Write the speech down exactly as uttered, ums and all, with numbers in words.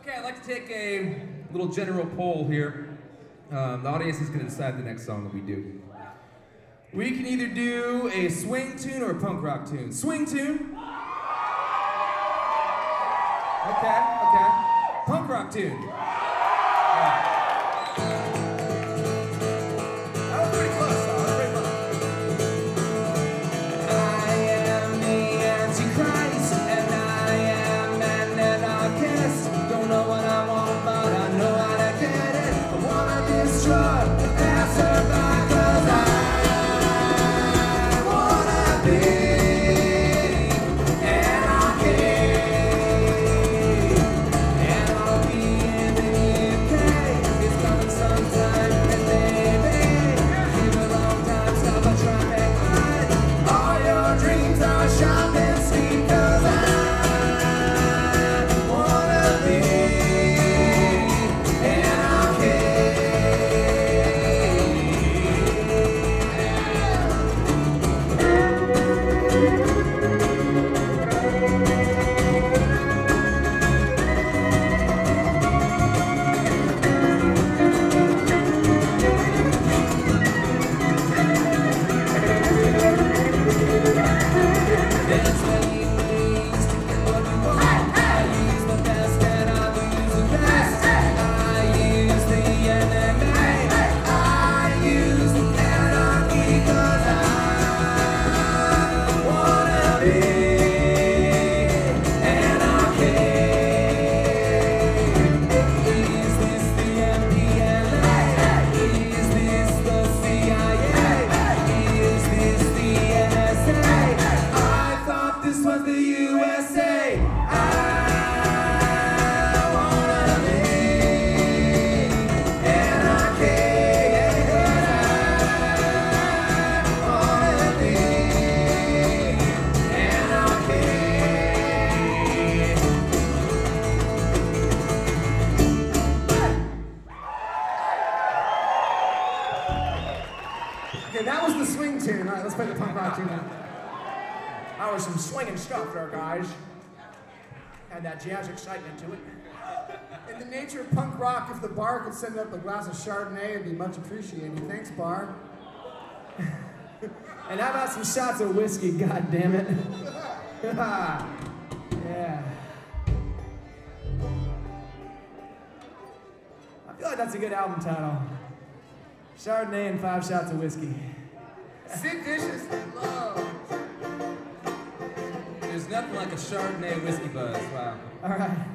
Okay, I'd like to take a little general poll here. Um, the audience is going to decide the next song that we do. We can either do a swing tune or a punk rock tune. Swing tune. Okay, okay. Punk rock tune. Yeah. That was pretty close, though. That was pretty close. I am the Antichrist, and I am an anarchist. Don't know what I want, but I know how to get it. I wanna destroy the passerby, 'cause I wanna be anarchy. And I'll be in the U K. It's coming sometime, and baby, leave a long time, stop a traffic light. All your dreams are sharp and sweet, 'cause I wanna be anarchy. There's many ways to get what you want. I use the best and I lose the best. I use the N M A. I use the anarchy, 'cause I wanna be anarchy. Is this the M P L A? Is this the C I A? Is this the N S A? I thought this was the U S A. I wanna be anarchy. I wanna be anarchy. Okay, that was the swing tune. All right, let's play the punk rock tune now. That was some swinging stuff there, guys. Had that jazz excitement to it. In the nature of punk rock, if the bar could send up a glass of Chardonnay, it'd be much appreciated. Thanks, bar. And how about some shots of whiskey, God damn it. Yeah. I feel like that's a good album title. Chardonnay and five shots of whiskey. Sid Vicious love. There's nothing like a Chardonnay whiskey buzz. Wow. All right.